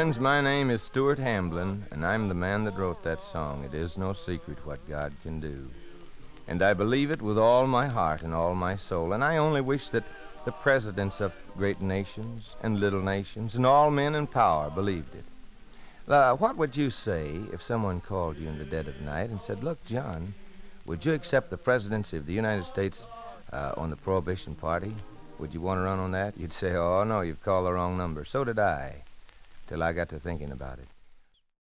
Friends, my name is Stuart Hamblin, and I'm the man that wrote that song, It Is No Secret What God Can Do. And I believe it with all my heart and all my soul, and I only wish that the presidents of great nations and little nations and all men in power believed it. What would you say if someone called you in the dead of night and said, "Look, John, would you accept the presidency of the United States on the Prohibition Party? Would you want to run on that?" You'd say, "Oh, no, you've called the wrong number." So did I, till I got to thinking about it.